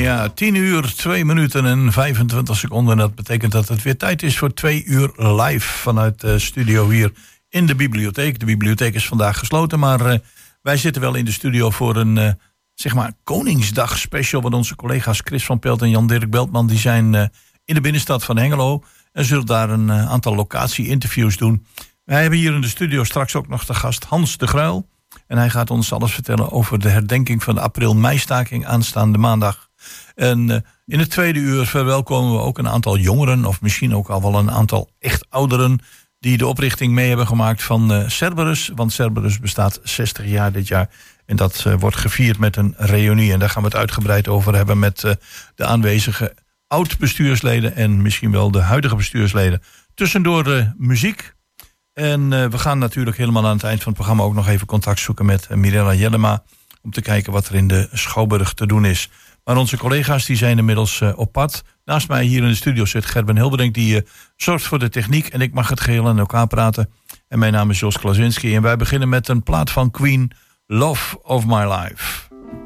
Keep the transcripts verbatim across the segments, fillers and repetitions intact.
Ja, tien uur, twee minuten en vijfentwintig seconden. Dat betekent dat het weer tijd is voor twee uur live vanuit de studio hier in de bibliotheek. De bibliotheek is vandaag gesloten, maar uh, wij zitten wel in de studio voor een uh, zeg maar Koningsdag special. Want onze collega's Chris van Pelt en Jan-Dirk Beltman die zijn uh, in de binnenstad van Hengelo en zullen daar een uh, aantal locatie-interviews doen. Wij hebben hier in de studio straks ook nog de gast Hans de Gruil. En hij gaat ons alles vertellen over de herdenking van de april-meistaking aanstaande maandag. En uh, in het tweede uur verwelkomen we ook een aantal jongeren, of misschien ook al wel een aantal echt ouderen, die de oprichting mee hebben gemaakt van uh, Cerberus. Want Cerberus bestaat zestig jaar dit jaar. En dat uh, wordt gevierd met een reunie. En daar gaan we het uitgebreid over hebben met uh, de aanwezige oud-bestuursleden en misschien wel de huidige bestuursleden. Tussendoor uh, muziek. En uh, we gaan natuurlijk helemaal aan het eind van het programma ook nog even contact zoeken met uh, Mirella Jellema, om te kijken wat er in de Schouwburg te doen is. Maar onze collega's die zijn inmiddels uh, op pad. Naast mij hier in de studio zit Gerben Hilberink, die uh, zorgt voor de techniek. En ik mag het geheel aan elkaar praten. En mijn naam is Jos Klasinski. En wij beginnen met een plaat van Queen, Love of My Life.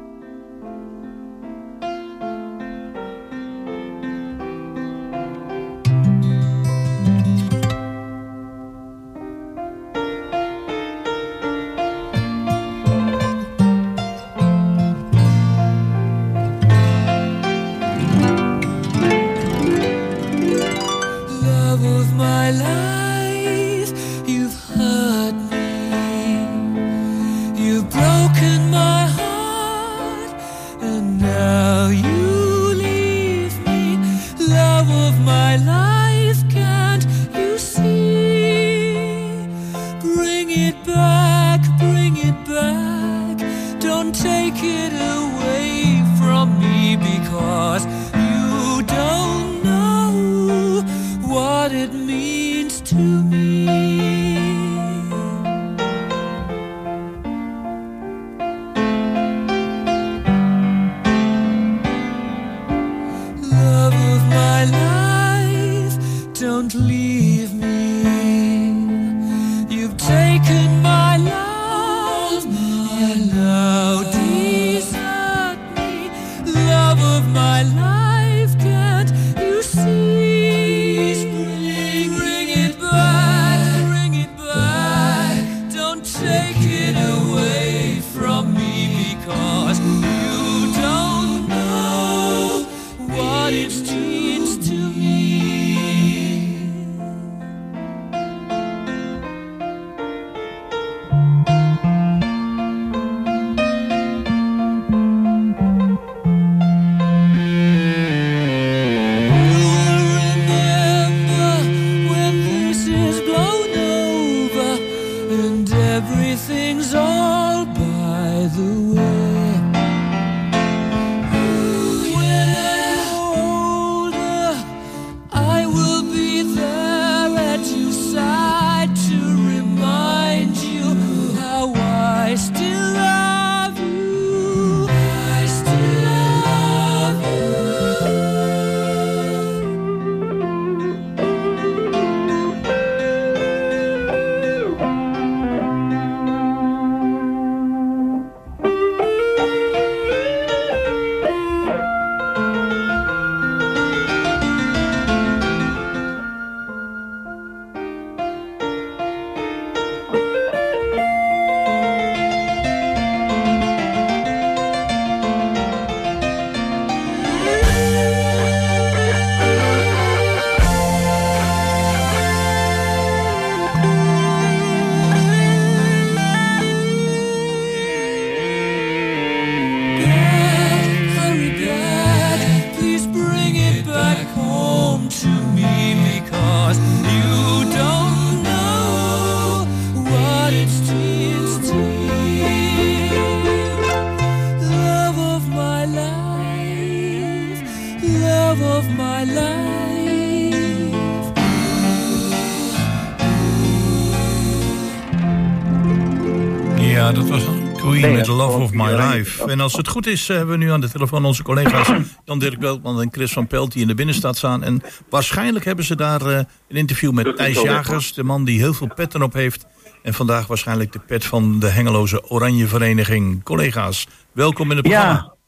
Ja, dat was Queen met Love of My Life. En als het goed is, hebben we nu aan de telefoon onze collega's Jan-Dirk Beltman en Chris van Pelt die in de binnenstad staan. En waarschijnlijk hebben ze daar uh, een interview met Thijs Jagers, de man die heel veel petten op heeft. En vandaag waarschijnlijk de pet van de Hengeloze Oranje Vereniging. Collega's, welkom in het programma. Ja,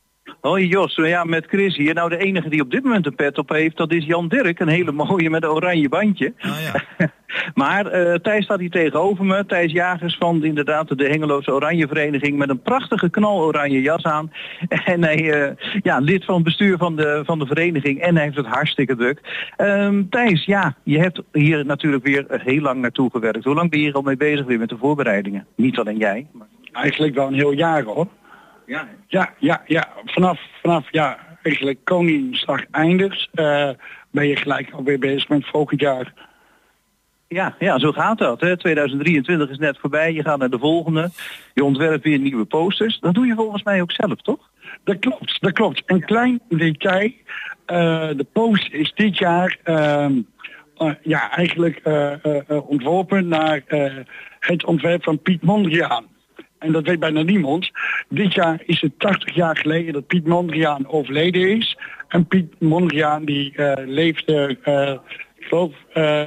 Hoi Jos, ja, met Chris hier. Nou, de enige die op dit moment een pet op heeft, dat is Jan Dirk. Een hele mooie met een oranje bandje. Ah, ja. Maar uh, Thijs staat hier tegenover me. Thijs Jagers van inderdaad de Hengeloze Oranje Vereniging met een prachtige knaloranje jas aan. En hij uh, ja, lid van het bestuur van de, van de vereniging en hij heeft het hartstikke druk. Um, Thijs, ja, je hebt hier natuurlijk weer heel lang naartoe gewerkt. Hoe lang ben je hier al mee bezig weer met de voorbereidingen? Niet alleen jij. Maar... Eigenlijk wel een heel jaar hoor. Ja, ja, ja, ja. Vanaf, vanaf ja, eigenlijk Koningsdag eindigt, uh, ben je gelijk alweer bezig met volgend jaar. Ja, ja, zo gaat dat. Hè. tweeduizend drieëntwintig is net voorbij, je gaat naar de volgende. Je ontwerpt weer nieuwe posters. Dat doe je volgens mij ook zelf, toch? Dat klopt, dat klopt. Een klein detail. Uh, de poster is dit jaar uh, uh, ja, eigenlijk uh, uh, uh, ontworpen naar uh, het ontwerp van Piet Mondriaan. En dat weet bijna niemand. Dit jaar is het tachtig jaar geleden dat Piet Mondriaan overleden is. En Piet Mondriaan die uh, leefde, uh, ik geloof, uh,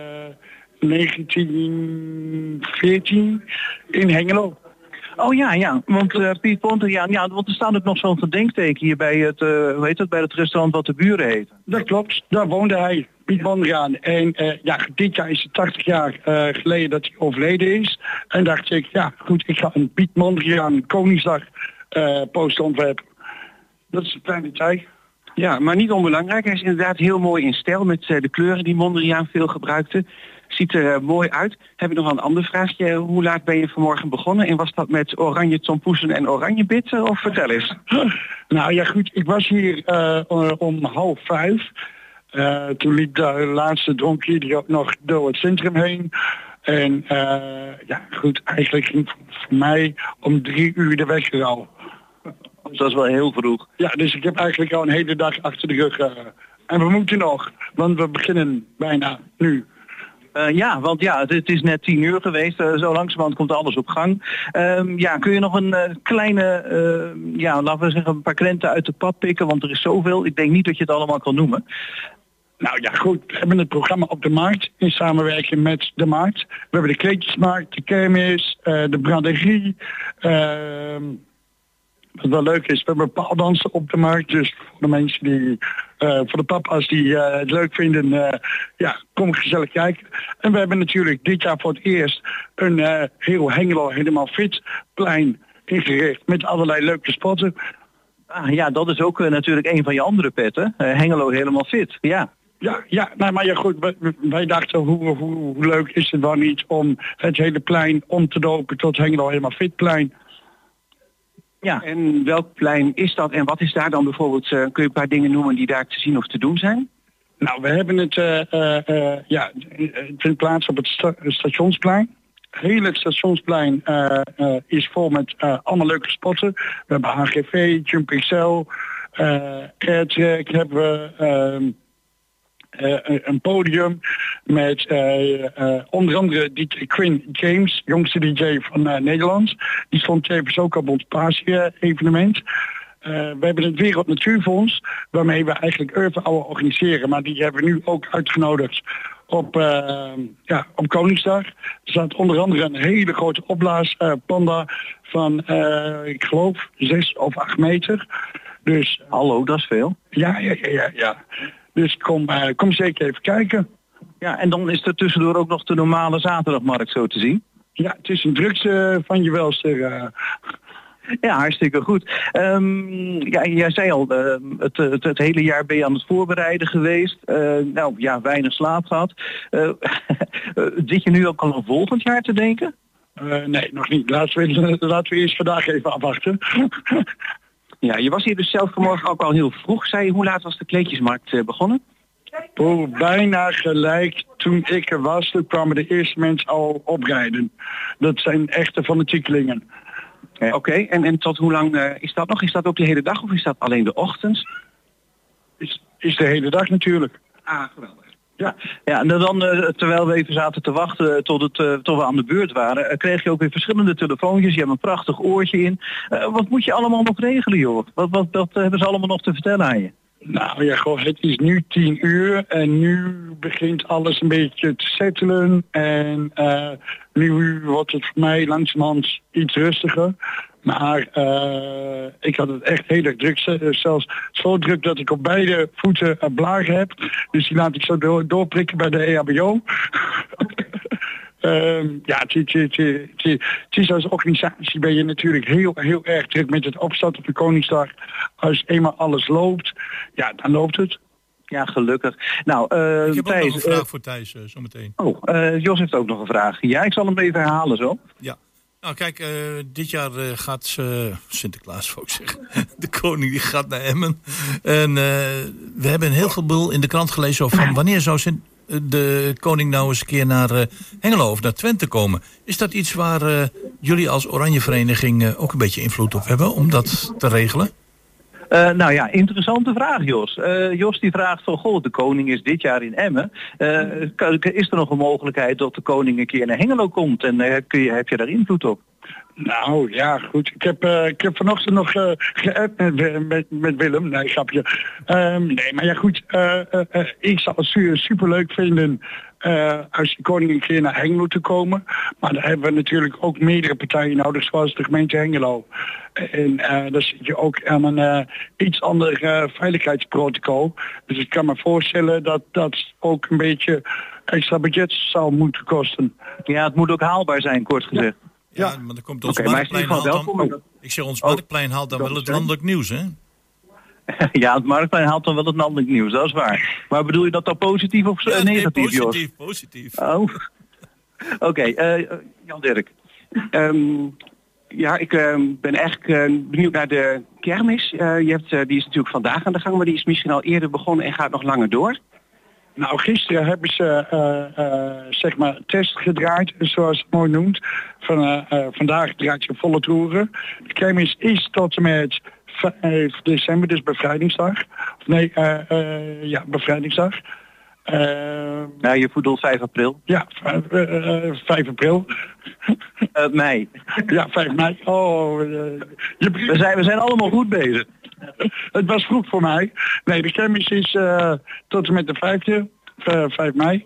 negentien veertien in Hengelo. Oh ja, ja, want uh, Piet Mondriaan, ja, want er staat ook nog zo'n gedenkteken hier bij het, uh, hoe heet het, bij het restaurant wat de buren heet. Dat klopt, daar woonde hij, Piet Mondriaan. En uh, ja, dit jaar is het tachtig jaar uh, geleden dat hij overleden is. En dacht ik, ja goed, ik ga een Piet Mondriaan Koningsdag uh, poster ontwerpen. Dat is een klein detail. Ja, maar niet onbelangrijk. Hij is inderdaad heel mooi in stijl met uh, de kleuren die Mondriaan veel gebruikte. Ziet er uh, mooi uit. Heb ik nog wel een ander vraagje. Hoe laat ben je vanmorgen begonnen? En was dat met oranje tompoesen en oranje bitten? Of vertel eens. Nou ja goed, ik was hier uh, om half vijf. Uh, toen liep de laatste dronkje die ook nog door het centrum heen. En uh, ja goed, eigenlijk ging voor mij om drie uur de wekker al. Dus dat is wel heel vroeg. Ja, dus ik heb eigenlijk al een hele dag achter de rug. Uh, en we moeten nog, want we beginnen bijna nu. Uh, ja, want ja, het, het is net tien uur geweest. Uh, zo langzamerhand komt alles op gang. Um, ja, kun je nog een uh, kleine, uh, ja, laten we zeggen, een paar krenten uit de pap pikken? Want er is zoveel. Ik denk niet dat je het allemaal kan noemen. Nou ja, goed. We hebben het programma op de markt in samenwerking met de markt. We hebben de kleedjesmarkt, de kermis, uh, de braderie. Uh, wat wel leuk is, we hebben paaldansen op de markt. Dus voor de mensen die, uh, voor de papa's die uh, het leuk vinden, uh, ja, kom gezellig kijken. En we hebben natuurlijk dit jaar voor het eerst een uh, heel Hengelo helemaal fit plein ingericht met allerlei leuke spotten. Ah, ja, dat is ook uh, natuurlijk een van je andere petten. Uh, Hengelo helemaal fit, ja. Ja, ja, nou, maar ja goed, wij, wij dachten hoe, hoe, hoe leuk is het dan niet om het hele plein om te dopen tot Hengelo helemaal fit plein. Ja, en welk plein is dat en wat is daar dan bijvoorbeeld, uh, kun je een paar dingen noemen die daar te zien of te doen zijn? Nou, we hebben het uh, uh, ja, ten plaatse op het sta- stationsplein. Heel het stationsplein uh, uh, is vol met uh, allemaal leuke spotten. We hebben H G V, Jump X L, uh, Airtrack hebben we... Uh, Uh, een podium met uh, uh, onder andere D J Quinn James, jongste D J van uh, Nederland. Die stond tevens ook op ons paasje-evenement. Uh, we hebben het Wereld Natuurfonds, waarmee we eigenlijk Urban organiseren. Maar die hebben we nu ook uitgenodigd op, uh, ja, op Koningsdag. Er staat onder andere een hele grote opblaaspanda uh, van, uh, ik geloof, zes of acht meter. Dus, hallo, dat is veel. Ja, ja, ja, ja. ja. Dus kom, uh, kom zeker even kijken. Ja, en dan is er tussendoor ook nog de normale zaterdagmarkt zo te zien. Ja, het is een drukste uh, van je welster. Uh. Ja, hartstikke goed. Um, ja, jij zei al, uh, het, het, het hele jaar ben je aan het voorbereiden geweest. Uh, nou ja, weinig slaap gehad. Uh, zit je nu ook al aan volgend jaar te denken? Uh, nee, nog niet. Laten we, laten we eerst vandaag even afwachten. Ja, je was hier dus zelf vanmorgen ook al heel vroeg. Zei je, hoe laat was de kleedjesmarkt uh, begonnen? Oh, bijna gelijk toen ik er was, toen kwamen de eerste mensen al oprijden. Dat zijn echte fanatiekelingen. Uh, Oké, okay. en, en tot hoe lang uh, is dat nog? Is dat ook de hele dag of is dat alleen de ochtend? Is, is de hele dag natuurlijk. Ah, geweldig. Ja, ja, en dan uh, terwijl we even zaten te wachten tot, het, uh, tot we aan de beurt waren, uh, kreeg je ook weer verschillende telefoontjes. Je hebt een prachtig oortje in. Uh, wat moet je allemaal nog regelen, joh? Wat, wat, wat hebben ze allemaal nog te vertellen aan je? Nou ja, goh, het is nu tien uur en nu begint alles een beetje te settelen. En uh, nu wordt het voor mij langzamerhand iets rustiger. Maar uh, ik had het echt heel erg druk. Zelfs zo druk dat ik op beide voeten uh, blagen heb. Dus die laat ik zo door, doorprikken bij de E H B O. Um, ja, het is als organisatie ben je natuurlijk heel, heel erg druk met het opstarten op de Koningsdag. Als eenmaal alles loopt, ja, dan loopt het. Ja, gelukkig. Nou, uh, ik heb Thijs, ook nog een vraag uh, voor Thijs, uh, zometeen. Oh, uh, Jos heeft ook nog een vraag. Ja, ik zal hem even herhalen zo. Ja. Nou kijk, uh, dit jaar uh, gaat uh, Sinterklaas, wou ik zeggen. De koning die gaat naar Emmen. En uh, we hebben heel veel boel in de krant gelezen over van wanneer zou Sint de koning nou eens een keer naar uh, Hengelo of naar Twente komen. Is dat iets waar uh, jullie als Oranje Vereniging uh, ook een beetje invloed op hebben om dat te regelen? Uh, nou ja, interessante vraag, Jos. Uh, Jos die vraagt van, goh, de koning is dit jaar in Emmen. Uh, is er nog een mogelijkheid dat de koning een keer naar Hengelo komt? En uh, kun je, heb je daar invloed op? Nou ja, goed. Ik heb, uh, ik heb vanochtend nog uh, geappt met, met, met Willem. Nee, grapje. Um, nee, maar ja goed. Uh, uh, uh, ik zou het super leuk vinden uh, als de koning een keer naar Hengelo te komen. Maar daar hebben we natuurlijk ook meerdere partijen nodig, zoals de gemeente Hengelo. En uh, daar zit je ook aan een uh, iets ander uh, veiligheidsprotocol. Dus ik kan me voorstellen dat dat ook een beetje extra budget zou moeten kosten. Ja, het moet ook haalbaar zijn, kort gezegd. Ja. Ja, maar dan komt ons okay, Marktplein haalt dan... Oh, ik zeg, ons Marktplein haalt dan wel het landelijk nieuws, hè? Ja, het Marktplein haalt dan wel het landelijk nieuws, dat is waar. Maar bedoel je dat dan positief of ja, negatief, nee, positief, Jos? positief. Oh, oké. Okay, uh, Jan Dirk. Um, ja, ik uh, ben eigenlijk uh, benieuwd naar de kermis. Uh, je hebt, uh, die is natuurlijk vandaag aan de gang, maar die is misschien al eerder begonnen en gaat nog langer door. Nou, gisteren hebben ze uh, uh, zeg maar test gedraaid, zoals het mooi noemt. Van, uh, uh, vandaag draait je volle toeren. De kermis is tot en met vijf december, dus bevrijdingsdag. Of nee, uh, uh, ja, bevrijdingsdag. Uh, ja, je voetbalt vijf april. Ja, vijf april. Uh, mei. Ja, vijf mei. Oh, uh, je... we, zijn, we zijn allemaal goed bezig. Het was vroeg voor mij. Nee, de kermis is uh, tot en met de vijfde, uh, vijf mei.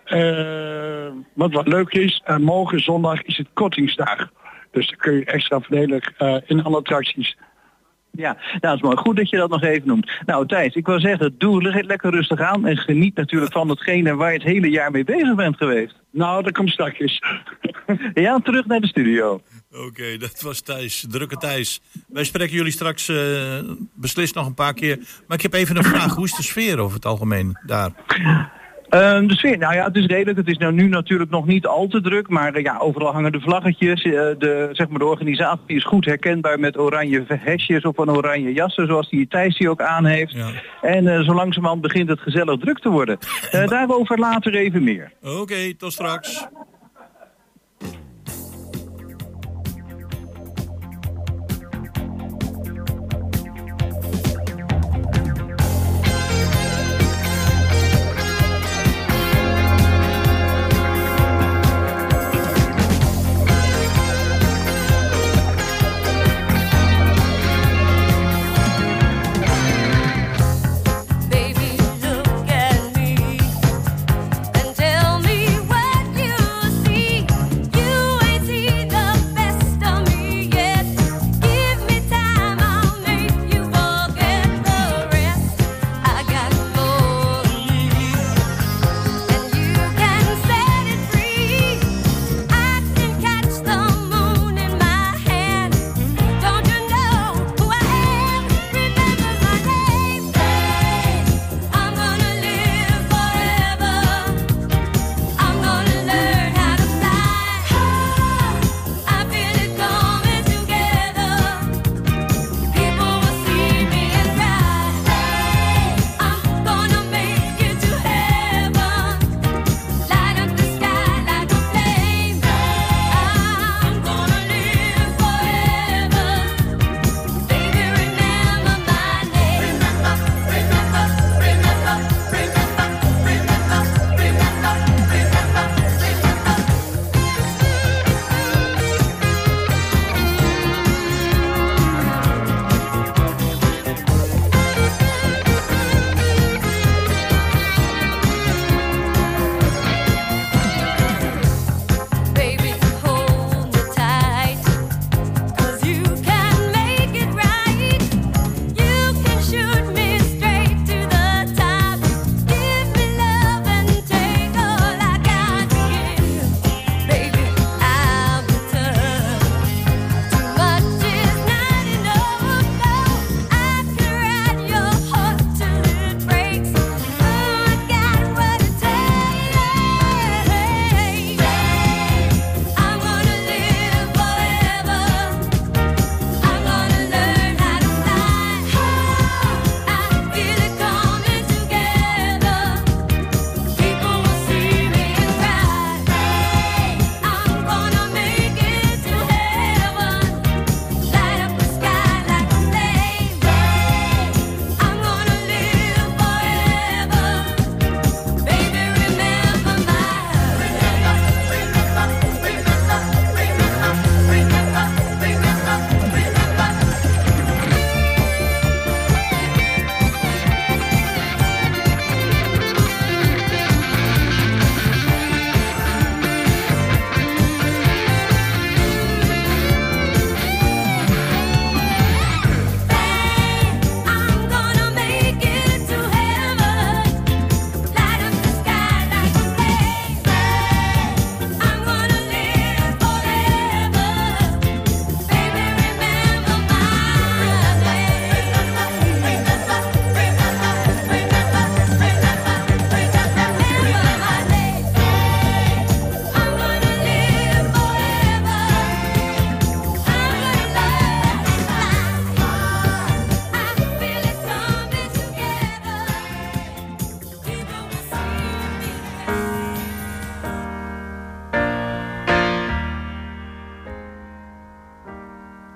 Uh, wat wat leuk is, uh, morgen zondag is het kortingsdag. Dus dan kun je extra voordelig uh, in alle attracties. Ja, nou, dat is mooi. Goed dat je dat nog even noemt. Nou Thijs, ik wil zeggen, doe lekker rustig aan en geniet natuurlijk van hetgene waar je het hele jaar mee bezig bent geweest. Nou, dat komt straks. Ja, terug naar de studio. Oké, okay, dat was Thijs, drukke Thijs. Wij spreken jullie straks uh, beslist nog een paar keer. Maar ik heb even een vraag, hoe is de sfeer over het algemeen daar? Uh, de sfeer, nou ja, het is redelijk. Het is nou nu natuurlijk nog niet al te druk, maar uh, ja, overal hangen de vlaggetjes. Uh, de, zeg maar, de organisatie is goed herkenbaar met oranje hesjes of een oranje jassen, zoals die Thijs die ook aan heeft. Ja. En uh, zo langzamerhand begint het gezellig druk te worden. Uh, daarover later even meer. Oké, okay, tot straks. Baby, look at me and tell me what you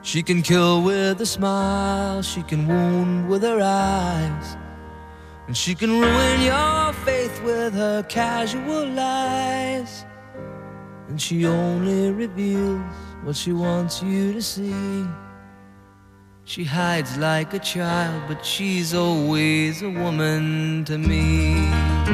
She can kill with a smile, she can wound with her eyes, and she can ruin your faith with her casual lies. And she only reveals what she wants you to see. She hides like a child, but she's always a woman to me.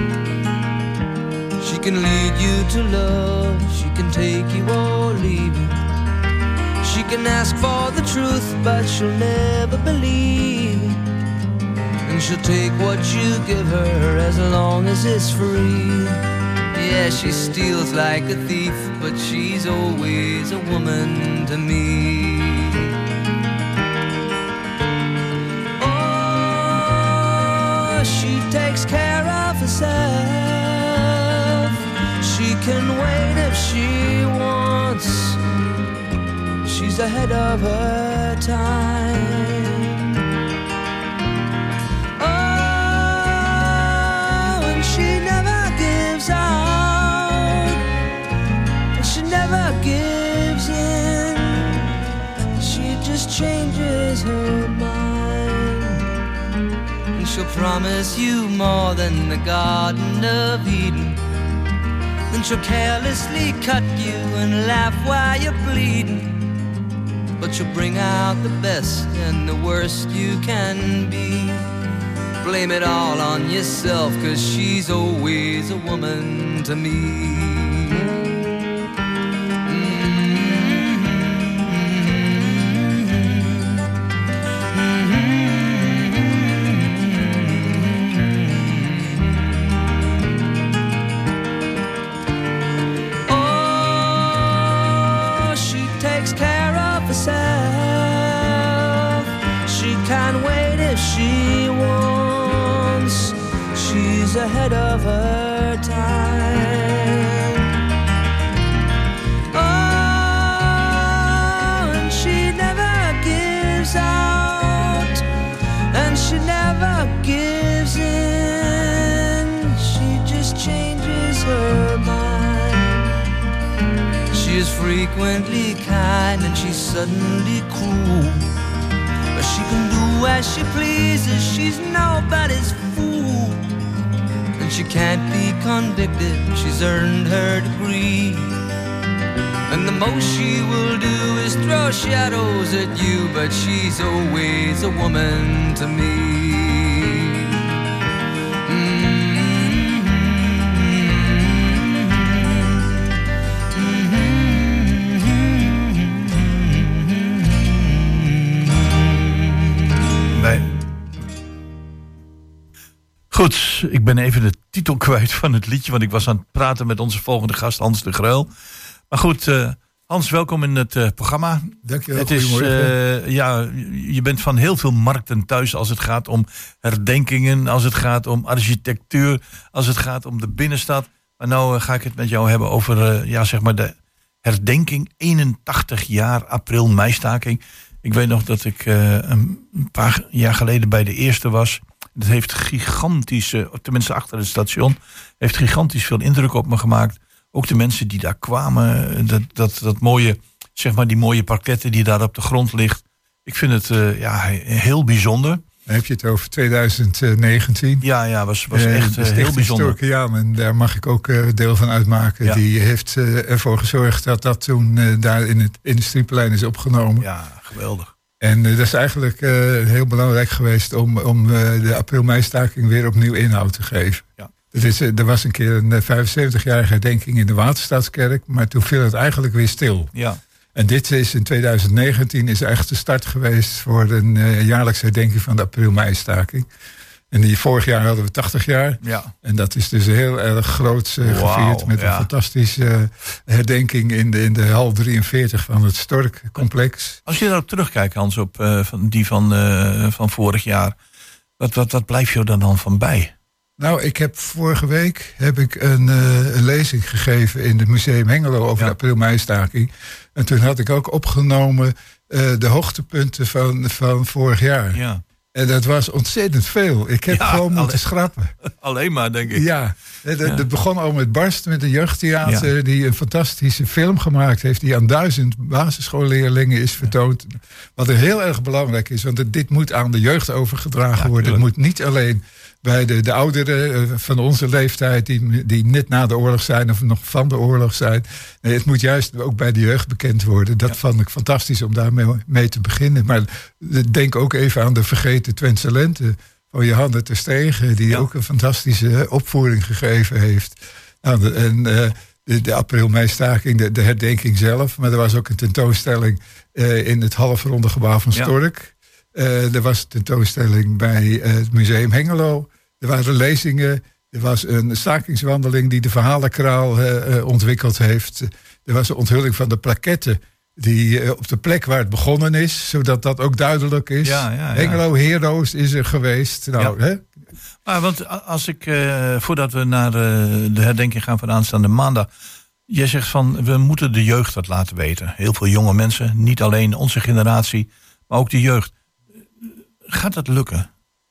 She can lead you to love, she can take you or leave you. She can ask for the truth, but she'll never believe. And she'll take what you give her as long as it's free. Yeah, she steals like a thief, but she's always a woman to me. Oh, she takes care of herself. She can wait if she wants. She's ahead of her time. Oh, and she never gives out, and she never gives in. She just changes her mind, and she'll promise you more than the Garden of Eden. Then she'll carelessly cut you and laugh while you're bleeding. But you'll bring out the best and the worst you can be. Blame it all on yourself, 'cause she's always a woman to me. She wants, she's ahead of her time. Oh, and she never gives out, and she never gives in. She just changes her mind. She is frequently kind and she's suddenly cruel. She can do as she pleases, she's nobody's fool. And she can't be convicted, she's earned her degree. And the most she will do is throw shadows at you, but she's always a woman to me. Goed, ik ben even de titel kwijt van het liedje, want ik was aan het praten met onze volgende gast, Hans de Gruil. Maar goed, uh, Hans, welkom in het uh, programma. Dankjewel, het is, uh, ja, je bent van heel veel markten thuis als het gaat om herdenkingen, als het gaat om architectuur, als het gaat om de binnenstad. Maar nou uh, ga ik het met jou hebben over uh, ja, zeg maar de herdenking, eenentachtig jaar april-meistaking. Ik weet nog dat ik uh, een paar jaar geleden bij de eerste was. Dat heeft gigantische, tenminste achter het station, heeft gigantisch veel indruk op me gemaakt. Ook de mensen die daar kwamen, dat, dat, dat mooie, zeg maar die mooie parketten die daar op de grond ligt. Ik vind het uh, ja, heel bijzonder. Dan heb je het over twintig negentien. Ja, ja, was, was echt uh, heel bijzonder. Ja, en daar mag ik ook uh, deel van uitmaken. Ja. Die heeft uh, ervoor gezorgd dat dat toen uh, daar in het Industrieplein is opgenomen. Ja, geweldig. En uh, dat is eigenlijk uh, heel belangrijk geweest om, om uh, de april-meistaking weer opnieuw inhoud te geven. Ja. Er, is, uh, er was een keer een uh, vijfenzeventigjarige herdenking in de Waterstaatskerk, maar toen viel het eigenlijk weer stil. Ja. En dit is in twintig negentien is echt de start geweest voor een uh, jaarlijkse herdenking van de april-meistaking. En die vorig jaar hadden we tachtig jaar. Ja. En dat is dus heel erg groot uh, wow, gevierd met ja. een fantastische uh, herdenking in de, in de hal drieënveertig van het Stork-complex. Als je daarop terugkijkt, Hans, op uh, van die van, uh, van vorig jaar, wat, wat, wat blijft je dan dan van bij? Nou, ik heb vorige week heb ik een, uh, een lezing gegeven in het Museum Hengelo over ja. de april-meistaking. En toen had ik ook opgenomen uh, de hoogtepunten van, van vorig jaar. Ja. En dat was ontzettend veel. Ik heb Ja, gewoon moeten alleen- schrappen. Alleen maar, denk ik. Ja, het, het Ja. begon al met Barst, met een jeugdtheater... Ja. die een fantastische film gemaakt heeft... die aan duizend basisschoolleerlingen is vertoond. Wat er heel erg belangrijk is... want het, dit moet aan de jeugd overgedragen Ja, worden. Het tuurlijk. moet niet alleen bij de, de ouderen eh, van onze leeftijd... Die, die net na de oorlog zijn of nog van de oorlog zijn. Nee, het moet juist ook bij de jeugd bekend worden. Dat Ja. vond ik fantastisch om daarmee mee te beginnen. Maar denk ook even aan de vergeten Twentse Lente... van Johanne ter Stegen, die Ja. ook een fantastische opvoering gegeven heeft. Nou, de, en uh, de, de april-mei-staking, de, de herdenking zelf. Maar er was ook een tentoonstelling uh, in het halfronde gebouw van Ja. Stork. Uh, er was een tentoonstelling bij uh, het Museum Hengelo. Er waren lezingen. Er was een stakingswandeling die de verhalenkraal uh, uh, ontwikkeld heeft. Er was een onthulling van de plaquette... die uh, op de plek waar het begonnen is, zodat dat ook duidelijk is. Ja, ja, ja. Hengelo Heroes is er geweest. Nou, Ja. hè? Maar want als ik, uh, voordat we naar uh, de herdenking gaan van aanstaande maandag... jij zegt van, we moeten de jeugd dat laten weten. Heel veel jonge mensen, niet alleen onze generatie, maar ook de jeugd. Gaat dat lukken?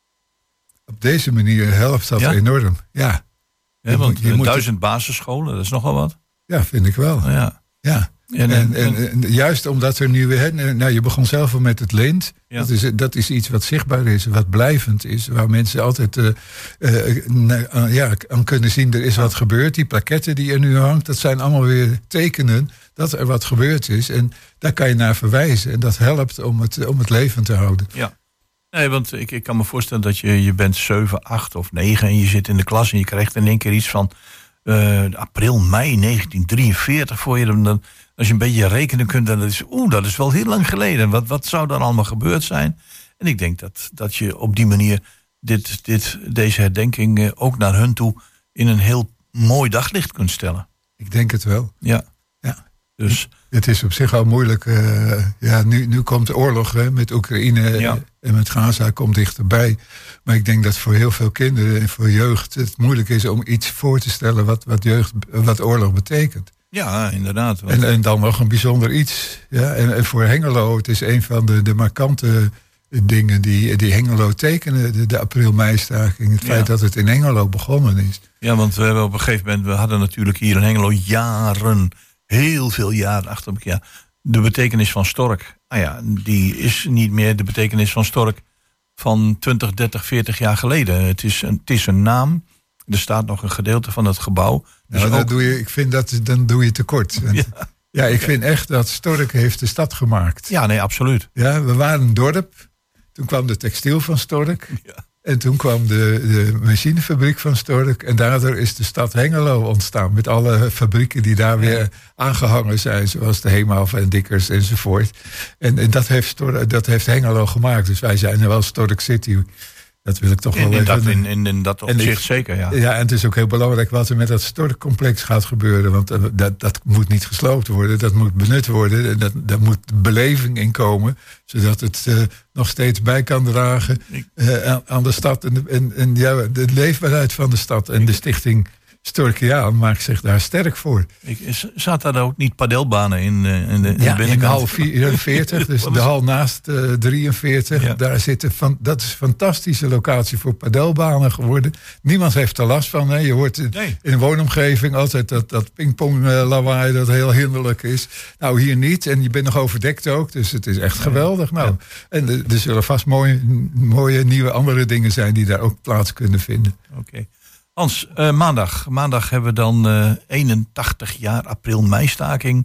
Op deze manier helpt dat Ja? enorm. Ja. He, Je want moet- je uh, moet duizend basisscholen, dat is nogal wat. ja, vind ik wel. Ja. Ja. En, En, en, en, en juist omdat er nu... Hè, nou, je begon zelf al met het lint. Ja. Dat, is, dat is iets wat zichtbaar is, wat blijvend is. Waar mensen altijd uh, uh, uh, ja, aan kunnen zien, er is wat gebeurd. Die plaquette die er nu hangt, dat zijn allemaal weer tekenen... dat er wat gebeurd is. En daar kan je naar verwijzen. En dat helpt om het, om het levend te houden. Ja. Nee, want ik, ik kan me voorstellen dat je, je bent zeven, acht of negen... en je zit in de klas en je krijgt in één keer iets van... Uh, april, mei negentien drieënveertig voor je. Dan, als je een beetje rekenen kunt, dan is oeh, dat is wel heel lang geleden. Wat, wat zou dan allemaal gebeurd zijn? En ik denk dat, dat je op die manier dit, dit, deze herdenking uh, ook naar hun toe in een heel mooi daglicht kunt stellen. Ik denk het wel. Ja. Ja. Dus Het is op zich al moeilijk. Uh, ja, nu, nu komt de oorlog hè, met Oekraïne Ja. en met Gaza komt dichterbij. Maar ik denk dat voor heel veel kinderen en voor jeugd het moeilijk is om iets voor te stellen wat, wat, jeugd, wat oorlog betekent. ja, inderdaad. Want, En, en dan nog een bijzonder iets. Ja, en, en voor Hengelo, het is een van de, de markante dingen die, die Hengelo tekenen, de, de april-mei-staking. Het Ja. feit dat het in Hengelo begonnen is. ja, want we hebben op een gegeven moment, we hadden natuurlijk hier in Hengelo jaren, heel veel jaren achter elkaar, de betekenis van stork. Nou ja, die is niet meer de betekenis van stork van twintig, dertig, veertig jaar geleden. Het is een, het is een naam. Er staat nog een gedeelte van het gebouw. Dus Nou, dat ook- doe je, ik vind dat dan doe je tekort. Want, Ja. ja, ik vind echt dat Stork heeft de stad gemaakt. ja, nee, absoluut. Ja, we waren een dorp. Toen kwam de textiel van Stork. Ja. En toen kwam de, de machinefabriek van Stork. En daardoor is de stad Hengelo ontstaan. Met alle fabrieken die daar weer aangehangen zijn. Zoals de Heemhaven en Dikkers enzovoort. En, en dat, heeft Stork, dat heeft Hengelo gemaakt. Dus wij zijn er wel Stork City. Dat wil ik toch wel In, in, even... dat, in, in, in dat En ik- opzicht zeker, ja. Ja, en het is ook heel belangrijk wat er met dat storkcomplex gaat gebeuren. Want uh, dat, dat moet niet gesloopt worden, dat moet benut worden. En dat, daar moet beleving in komen, zodat het uh, nog steeds bij kan dragen uh, aan, aan de stad. En, en, en ja, de leefbaarheid van de stad. En de stichting Storkiaan maakt zich daar sterk voor. Ik, zaten daar ook niet padelbanen in, uh, in de, in de Ja, in binnenkant? hal vierenveertig, dus de hal naast uh, drieënveertig. Ja. Daar zitten van, dat is een fantastische locatie voor padelbanen geworden. Niemand heeft er last van. Hè. Je hoort in, Nee. in een woonomgeving altijd dat, dat pingpong uh, lawaai dat heel hinderlijk is. Nou, hier niet. En je bent nog overdekt ook. Dus het is echt geweldig. Nou, Ja. En er, er zullen vast mooie, mooie nieuwe andere dingen zijn die daar ook plaats kunnen vinden. Oké. Okay. Hans, uh, maandag. Maandag hebben we dan uh, eenentachtig jaar april-mei-staking.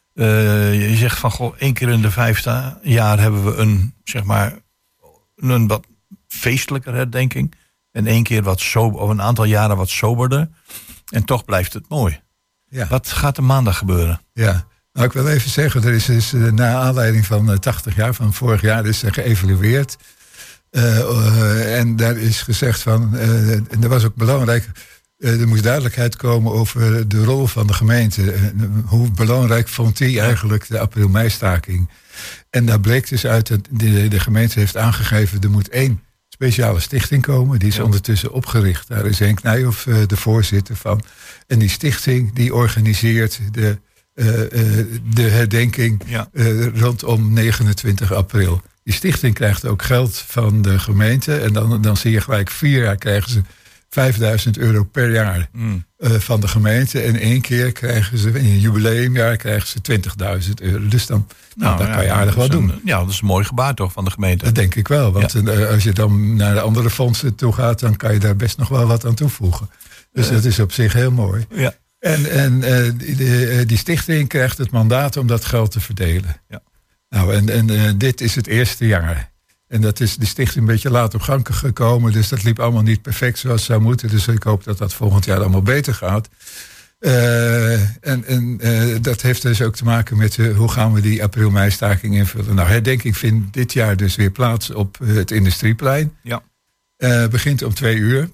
Uh, je zegt van, goh, één keer in de vijftig jaar hebben we een, zeg maar, een wat feestelijker herdenking. En één keer wat sober, of een aantal jaren wat soberder. En toch blijft het mooi. Ja. Wat gaat er maandag gebeuren? Ja, nou ik wil even zeggen, er is dus uh, na aanleiding van uh, tachtig jaar, van vorig jaar, is er geëvalueerd. Uh, uh, en daar is gezegd van, uh, en dat was ook belangrijk, uh, er moest duidelijkheid komen over de rol van de gemeente. Uh, hoe belangrijk vond die eigenlijk de april-mei-staking? En daar bleek dus uit dat de, de gemeente heeft aangegeven, er moet één speciale stichting komen. Die is ja. ondertussen opgericht. Daar is Henk Nijhoff uh, de voorzitter van. En die stichting die organiseert de, uh, uh, de herdenking ja. uh, rondom negenentwintig april. Die stichting krijgt ook geld van de gemeente. En dan, dan zie je gelijk vier jaar krijgen ze vijfduizend euro per jaar mm. uh, van de gemeente. En één keer krijgen ze, in een jubileumjaar krijgen ze twintigduizend euro. Dus dan, nou, nou, dan ja, kan je aardig wat doen. Ja, dat is een mooi gebaar toch van de gemeente. Dat denk ik wel. Want ja. uh, als je dan naar de andere fondsen toe gaat, dan kan je daar best nog wel wat aan toevoegen. Dus uh, dat is op zich heel mooi. Ja. En, en uh, die, die, die stichting krijgt het mandaat om dat geld te verdelen. Ja. Nou, en, en uh, dit is het eerste jaar. En dat is de stichting een beetje laat op gang gekomen. Dus dat liep allemaal niet perfect zoals het zou moeten. Dus ik hoop dat dat volgend jaar allemaal beter gaat. Uh, en en uh, dat heeft dus ook te maken met uh, hoe gaan we die april-mei-staking invullen. Nou, herdenking vindt dit jaar dus weer plaats op uh, het Industrieplein. Ja. Uh, begint om twee uur.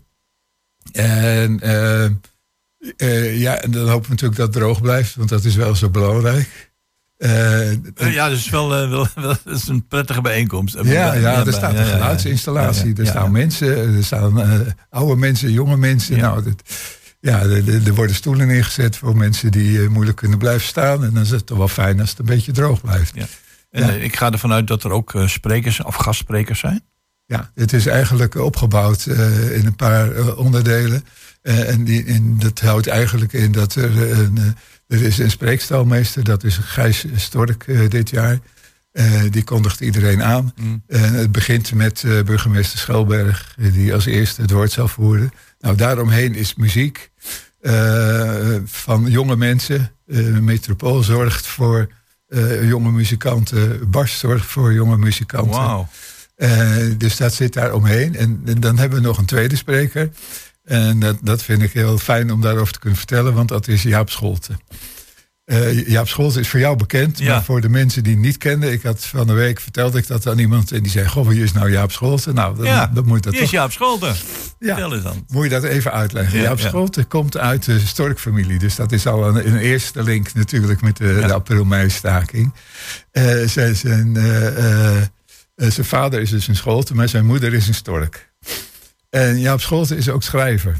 En uh, uh, ja, en dan hopen we natuurlijk dat het droog blijft. Want dat is wel zo belangrijk. Uh, uh, ja, dus wel, uh, wel, wel is een prettige bijeenkomst. Ja, ja, ja er staat een geluidsinstallatie. Ja, ja, ja. Er staan ja, ja. mensen, er staan uh, oude mensen, jonge mensen. Ja, nou, dat, ja er, er worden stoelen neergezet voor mensen die uh, moeilijk kunnen blijven staan. En dan is het toch wel fijn als het een beetje droog blijft. Ja. En ja. uh, ik ga ervan uit dat er ook uh, sprekers of gastsprekers zijn. Ja, het is eigenlijk opgebouwd uh, in een paar uh, onderdelen. Uh, en, die, en dat houdt eigenlijk in dat er uh, een... Uh, Er is een spreekstalmeester, dat is Gijs Stork uh, dit jaar. Uh, die kondigt iedereen aan. Mm. Uh, het begint met uh, burgemeester Schelberg, uh, die als eerste het woord zal voeren. Nou, daaromheen is muziek uh, van jonge mensen. Uh, Metropool zorgt voor uh, jonge muzikanten. Bars zorgt voor jonge muzikanten. Wow. Uh, dus dat zit daar omheen. En, en dan hebben we nog een tweede spreker. En dat, dat vind ik heel fijn om daarover te kunnen vertellen, want dat is Jaap Scholten. Uh, Jaap Scholten is voor jou bekend, ja. Maar voor de mensen die hem niet kenden, ik had van de week vertelde ik dat aan iemand en die zei, goh, wie is nou Jaap Scholten? Nou, dan, ja, dan moet je dat wie toch... is Jaap Scholten? Ja, Vertel eens dan. Moet je dat even uitleggen. Ja, Jaap ja. Scholten komt uit de Stork-familie, dus dat is al een, een eerste link natuurlijk met de, ja. de april-mei-staking. Uh, zijn, zijn, uh, uh, zijn vader is dus een Scholten, maar zijn moeder is een Stork. En Jaap Scholten is ook schrijver.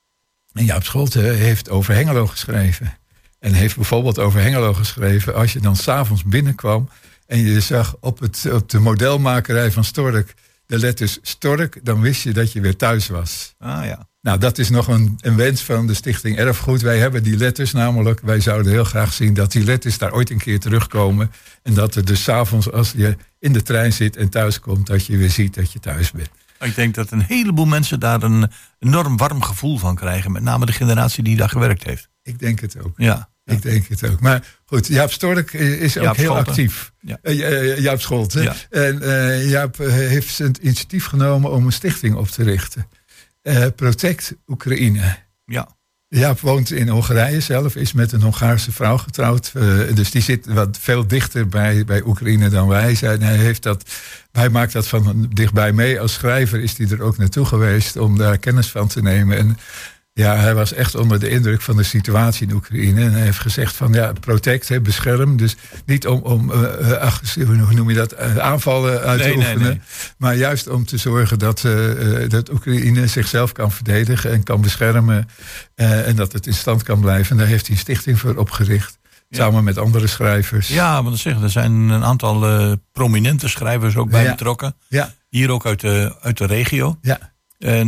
En Jaap Scholten heeft over Hengelo geschreven. En heeft bijvoorbeeld over Hengelo geschreven, als je dan 's avonds binnenkwam en je zag op, het, op de modelmakerij van Stork de letters Stork, dan wist je dat je weer thuis was. Ah ja. Nou, dat is nog een, een wens van de Stichting Erfgoed. Wij hebben die letters namelijk, wij zouden heel graag zien dat die letters daar ooit een keer terugkomen. En dat er dus 's avonds als je in de trein zit en thuis komt, dat je weer ziet dat je thuis bent. Ik denk dat een heleboel mensen daar een enorm warm gevoel van krijgen. Met name de generatie die daar gewerkt heeft. Ik denk het ook. Ja. Ik denk het ook. Maar goed, Jaap Stork is ook Jaap heel Scholten. actief. Ja. Uh, Jaap Scholten. Ja. En uh, Jaap heeft het initiatief genomen om een stichting op te richten. Uh, Protect Oekraïne. Ja. Jaap woont in Hongarije zelf, is met een Hongaarse vrouw getrouwd. Uh, dus die zit wat veel dichter bij, bij Oekraïne dan wij zijn. Hij, heeft dat, hij maakt dat van dichtbij mee. Als schrijver is hij er ook naartoe geweest om daar kennis van te nemen. En ja, hij was echt onder de indruk van de situatie in Oekraïne. En hij heeft gezegd van ja, protect, he, bescherm. Dus niet om, om uh, agressief, hoe noem je dat, uh, aanvallen uit nee, te oefenen. Nee, nee. Maar juist om te zorgen dat, uh, dat Oekraïne zichzelf kan verdedigen en kan beschermen. Uh, en dat het in stand kan blijven. En daar heeft hij een stichting voor opgericht. Ja. Samen met andere schrijvers. Ja, maar dat zeggen, er zijn een aantal uh, prominente schrijvers ook bij ja. betrokken. Ja. Hier ook uit de, uit de regio. Ja. En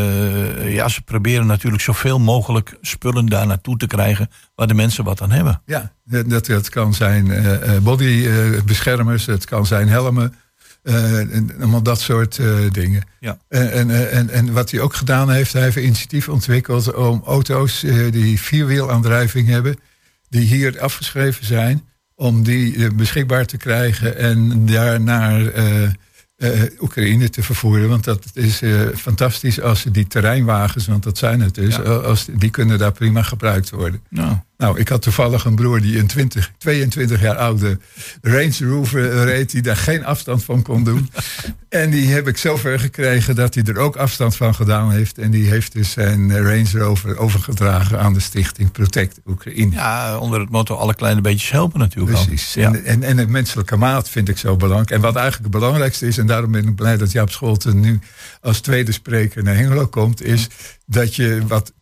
uh, ja, ze proberen natuurlijk zoveel mogelijk spullen daar naartoe te krijgen waar de mensen wat aan hebben. Ja, dat, dat kan zijn uh, bodybeschermers, uh, het kan zijn helmen, uh, en allemaal dat soort uh, dingen. Ja. En, en, en, en wat hij ook gedaan heeft, hij heeft een initiatief ontwikkeld om auto's uh, die vierwielaandrijving hebben, die hier afgeschreven zijn, om die uh, beschikbaar te krijgen en daar naar Uh, Uh, Oekraïne te vervoeren. Want dat is uh, fantastisch als die terreinwagens, want dat zijn het dus, ja. als, die kunnen daar prima gebruikt worden. Nou. nou, ik had toevallig een broer die een twintig, tweeëntwintig jaar oude Range Rover reed, die daar geen afstand van kon doen. En die heb ik zover gekregen dat hij er ook afstand van gedaan heeft. En die heeft dus zijn Range Rover overgedragen aan de stichting Protect Oekraïne. Ja, onder het motto alle kleine beetjes helpen natuurlijk. Precies. Ja. En, en, en het menselijke maat vind ik zo belangrijk. En wat eigenlijk het belangrijkste is, en daarom ben ik blij dat Jaap Scholten nu als tweede spreker naar Hengelo komt, is dat je wat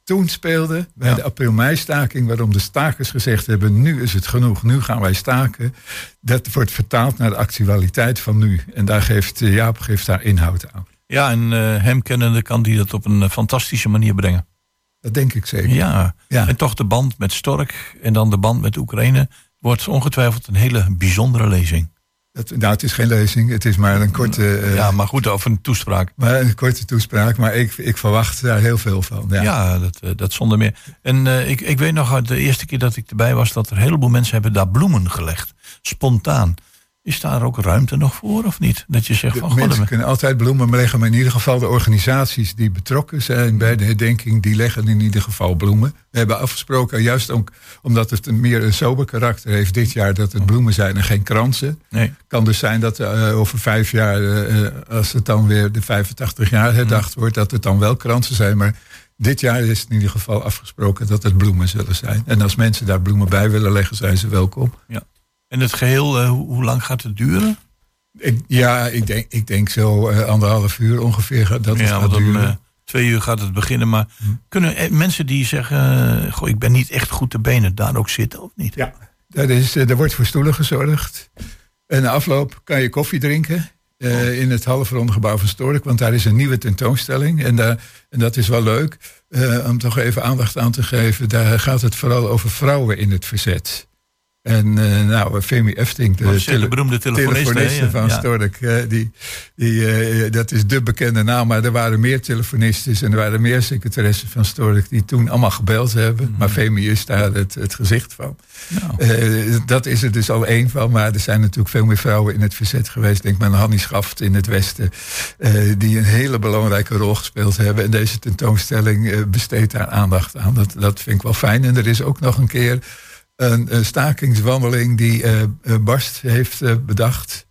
toen speelde bij Ja. de april-mei-staking, waarom de stakers gezegd hebben, nu is het genoeg, nu gaan wij staken. Dat wordt vertaald naar de actualiteit van nu. En daar geeft uh, Jaap geeft daar inhoud aan. Ja, en uh, hem kennende kan die dat op een uh, fantastische manier brengen. Dat denk ik zeker. Ja. Ja. En toch de band met Stork en dan de band met Oekraïne wordt ongetwijfeld een hele bijzondere lezing. Dat, nou, het is geen lezing, het is maar een korte, uh, Ja, maar goed, over een toespraak. maar een korte toespraak. Maar ik, ik verwacht daar heel veel van. Ja, Ja, dat, uh, dat zonder meer. En uh, ik, ik weet nog uit de eerste keer dat ik erbij was, dat er een heleboel mensen hebben daar bloemen gelegd. Spontaan. Is daar ook ruimte nog voor of niet? Dat je zegt De van mensen god, kunnen altijd bloemen leggen, maar in ieder geval de organisaties die betrokken zijn bij de herdenking, die leggen in ieder geval bloemen. We hebben afgesproken, juist ook omdat het een meer een sober karakter heeft dit jaar, dat het bloemen zijn en geen kransen. nee. Kan dus zijn dat uh, over vijf jaar, uh, als het dan weer de vijfentachtig jaar herdacht wordt, dat het dan wel kransen zijn. Maar dit jaar is het in ieder geval afgesproken dat het bloemen zullen zijn. En als mensen daar bloemen bij willen leggen, zijn ze welkom. Ja. En het geheel, uh, hoe, hoe lang gaat het duren? Ik, ja, ik denk, ik denk zo uh, anderhalf uur ongeveer gaat dat het Ja, gaat want om duren. uh, twee uur gaat het beginnen. Maar Hm. kunnen eh, mensen die zeggen, uh, goh, ik ben niet echt goed te benen, daar ook zitten of niet? Ja, dat is, uh, er wordt voor stoelen gezorgd. En na afloop kan je koffie drinken uh, in het halfronde gebouw van Stork. Want daar is een nieuwe tentoonstelling. En, daar, en dat is wel leuk uh, om toch even aandacht aan te geven. Daar gaat het vooral over vrouwen in het verzet. En uh, nou, Femi Efting, de, Wat is de tele- beroemde telefoniste, telefoniste hè? van Ja. Stork, uh, die, die, uh, dat is de bekende naam. Maar er waren meer telefonistes en er waren meer secretaressen van Stork die toen allemaal gebeld hebben. Mm-hmm. Maar Femi is daar het, het gezicht van. Nou. Uh, dat is er dus al één van. Maar er zijn natuurlijk veel meer vrouwen in het verzet geweest. Denk maar aan Hannie Schaft in het Westen. Uh, die een hele belangrijke rol gespeeld hebben. En deze tentoonstelling uh, besteedt daar aandacht aan. Dat, dat vind ik wel fijn. En er is ook nog een keer een, een stakingswandeling die uh, uh, Barst heeft uh, bedacht.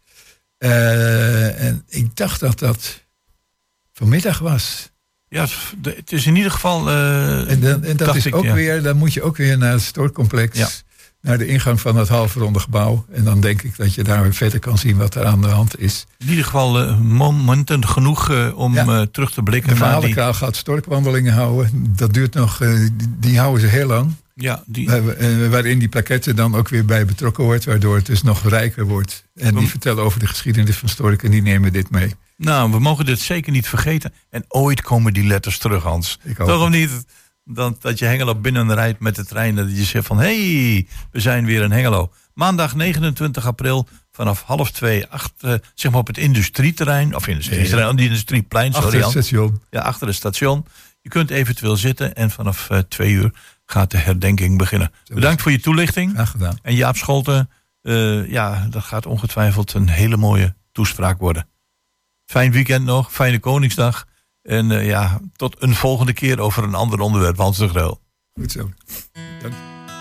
Uh, en ik dacht dat dat vanmiddag was. Ja, het, de- het is in ieder geval. Uh, En, dan, en dat dacht is ik, ook ja. weer, dan moet je ook weer naar het Storkcomplex. Ja. Naar de ingang van het halfronde gebouw. En dan denk ik dat je daar weer verder kan zien wat er aan de hand is. In ieder geval uh, momenten genoeg uh, om Ja. uh, terug te blikken De naar die. Verhalenkraal gaat Storkwandelingen houden. Dat duurt nog, uh, die, die houden ze heel lang. Ja, die, Uh, uh, waarin die plaquette dan ook weer bij betrokken wordt. Waardoor het dus nog rijker wordt. En die Om- vertellen over de geschiedenis van Stork. En die nemen dit mee. nou, we mogen dit zeker niet vergeten. En ooit komen die letters terug, Hans. Ik hoop Toch of het. niet? Dat, dat je Hengelo binnenrijdt met de trein. Dat je zegt van, hé, hey, we zijn weer in Hengelo. Maandag negenentwintig april vanaf half twee. Acht, uh, zeg maar op het industrieterrein. Of industrieterrein, ja. die industrieplein. Sorry, Achter het Hans. station. Ja, achter het station. Je kunt eventueel zitten. En vanaf uh, twee uur gaat de herdenking beginnen. Bedankt voor je toelichting. Graag gedaan. En Jaap Scholten, uh, ja, dat gaat ongetwijfeld een hele mooie toespraak worden. Fijn weekend nog, fijne Koningsdag. En uh, ja, tot een volgende keer over een ander onderwerp, Hans de Greel. Goed zo. Dank.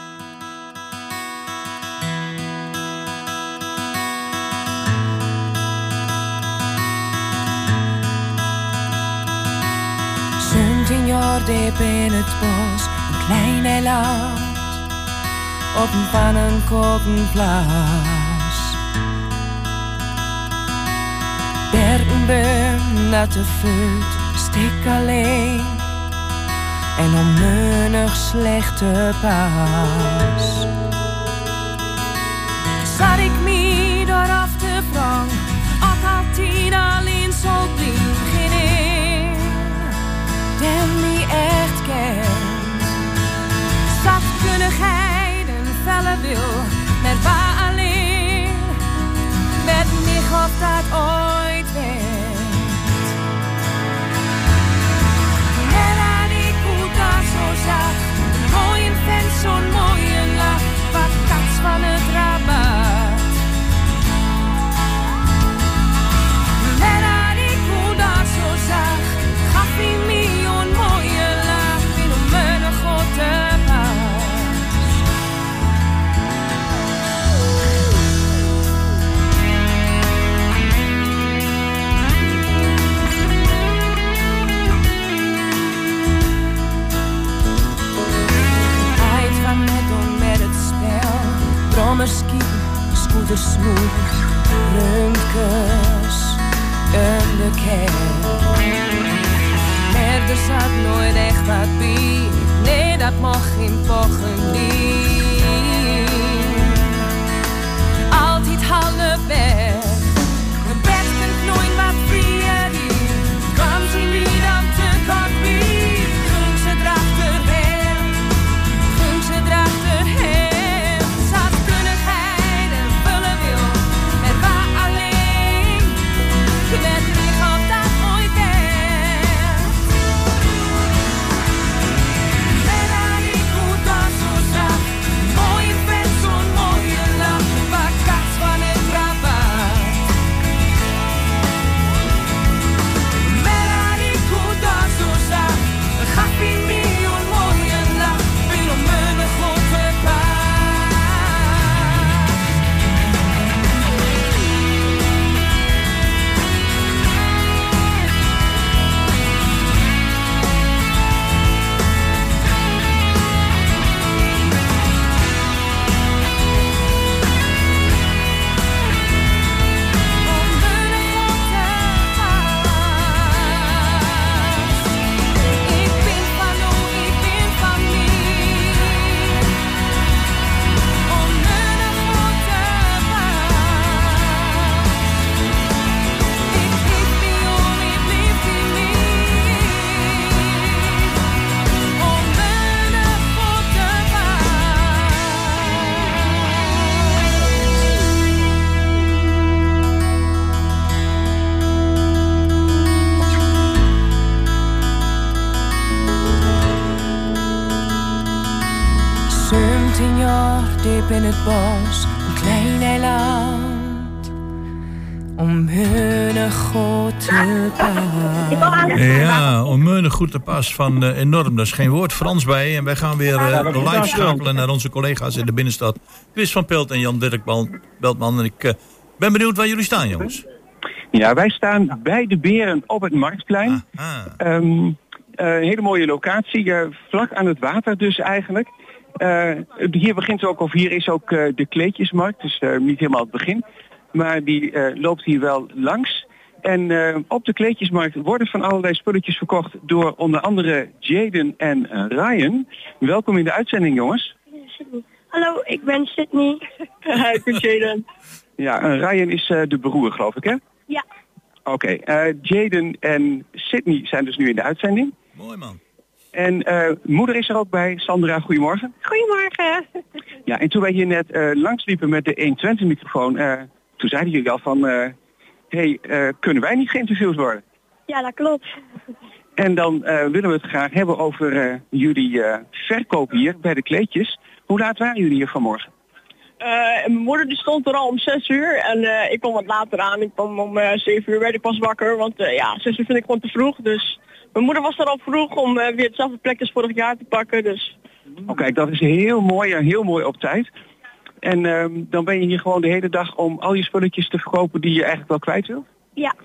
Zeventien jaar diep in het bos, een klein eiland op een pannenkokenplaats. Berkenboom, natte voet, stik alleen en onmenig slechte paas. Zat ik me door af te vragen, of altijd alleen zal blijven, den me echt kent. Zachtkunnigheid en felle wil, met waar alleen, met niet of dat ooit werd. En aan die koet daar zo zacht, een mooie vent, zo'n mooie lach, wat kats van het rabat. En aan die koet daar zo zacht, gaf hij me een mooie lach in een meune grote paas. Tijd van net om met het spel, brommers skiën, scooters smoes, rundkes en de kerk. Maar er zat nooit echt wat bij. Nee, dat mag geen pochen niet. Altijd halfweg. De bed kunt nooit wat vrieën die. Kwam ze niet dan te kort bij. Ging ze erachterheen. Ging ze erachterheen. Zat kunnigheid en vullen wil. Maar waar alleen. Je bent terug op dat ooit werd. En dan ik goed was zo zacht. Mooie vent, zo'n mooie lach. Waar kats van het rabat. En dan ik goed was zo zacht. Gaf in mij een mooie lach. Wil om mijn grote paard. Ik ben van u, ik ben van mij. Om mijn grote paard. Ik lief die om, ik lief die niet. Om mijn grote zeventien jaar diep in het bos, een klein eiland. Om hun grote paard. Ja, onmeunig goed te pas van uh, enorm. Daar is geen woord Frans bij. En wij gaan weer uh, live schakelen naar onze collega's in de binnenstad. Chris van Pelt en Jan Dirk Beltman. En ik uh, ben benieuwd waar jullie staan, jongens. Ja, wij staan bij de Beren op het Marktplein. Ah, Um, uh, een hele mooie locatie, uh, vlak aan het water dus eigenlijk. Uh, hier begint ook, of hier is ook uh, de kleedjesmarkt, dus uh, niet helemaal het begin. Maar die uh, loopt hier wel langs. En uh, op de kleedjesmarkt worden van allerlei spulletjes verkocht door onder andere Jaden en uh, Ryan. Welkom in de uitzending, jongens. Hallo, ik ben Sydney. Hi, ik ben Jaden. Ja, en Ryan is uh, de broer, geloof ik, hè? Ja. Oké, okay, uh, Jaden en Sydney zijn dus nu in de uitzending. mooi man. En uh, moeder is er ook bij. Sandra, goedemorgen. Goedemorgen. Ja, en toen wij hier net uh, langsliepen met de honderdtwintig microfoon, uh, toen zeiden jullie al van, hé, uh, hey, uh, kunnen wij niet geïnterviewd worden? Ja, dat klopt. En dan uh, willen we het graag hebben over uh, jullie uh, verkoop hier bij de kleedjes. Hoe laat waren jullie hier vanmorgen? Uh, mijn moeder die stond er al om zes uur en uh, ik kwam wat later aan. Ik kwam om uh, zeven uur, werd ik pas wakker, want uh, ja, zes uur vind ik gewoon te vroeg. Dus mijn moeder was er al vroeg om uh, weer hetzelfde plek als vorig jaar te pakken. Dus. Oké, okay, dat is heel mooi en heel mooi op tijd. En uh, dan ben je hier gewoon de hele dag om al je spulletjes te verkopen die je eigenlijk wel kwijt wilt? Ja.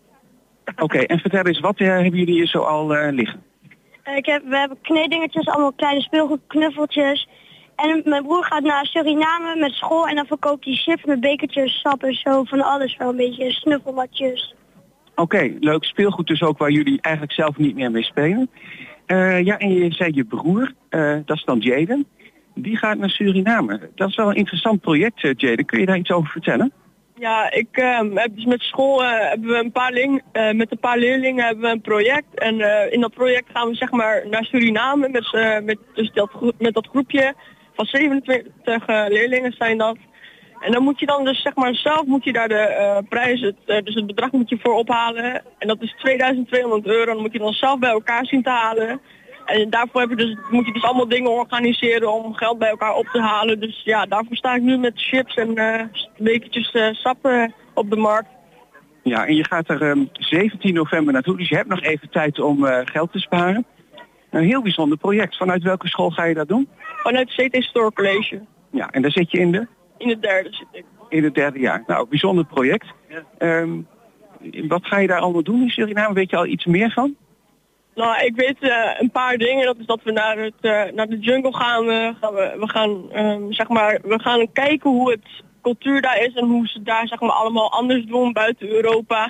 Oké, okay, en vertel eens, wat uh, hebben jullie hier zo al uh, liggen? Uh, ik heb, we hebben kneedingetjes, allemaal kleine speelgoedknuffeltjes. En mijn broer gaat naar Suriname met school en dan verkoopt hij chips met bekertjes, sap en zo, van alles wel een beetje, snuffelmatjes. Oké, okay, leuk speelgoed dus ook waar jullie eigenlijk zelf niet meer mee spelen. Uh, ja, en je zei je broer, uh, dat is dan Jaden, die gaat naar Suriname. Dat is wel een interessant project, uh, Jaden. Kun je daar iets over vertellen? Ja, ik uh, heb dus met school uh, hebben we een paar ling, uh, met een paar leerlingen hebben we een project. En uh, in dat project gaan we zeg maar naar Suriname met, uh, met, dus dat, met dat groepje van zevenentwintig uh, leerlingen zijn dat. En dan moet je dan dus zeg maar zelf moet je daar de uh, prijs, het, uh, dus het bedrag moet je voor ophalen. En dat is tweeduizend tweehonderd euro. Dan moet je dan zelf bij elkaar zien te halen. En daarvoor heb je dus, moet je dus allemaal dingen organiseren om geld bij elkaar op te halen. Dus ja, daarvoor sta ik nu met chips en uh, bekertjes uh, sap uh, op de markt. Ja, en je gaat er um, zeventien november naartoe, dus je hebt nog even tijd om uh, geld te sparen. Een heel bijzonder project. Vanuit welke school ga je dat doen? Vanuit C T Store College. Ja, en daar zit je in de? In het derde zit ik. In het derde jaar. Nou, bijzonder project. Ja. Um, wat ga je daar allemaal doen in Suriname? Weet je al iets meer van? Nou, ik weet uh, een paar dingen. Dat is dat we naar, het, uh, naar de jungle gaan. We gaan, we, we gaan um, zeg maar, we gaan kijken hoe het cultuur daar is en hoe ze daar zeg maar allemaal anders doen buiten Europa.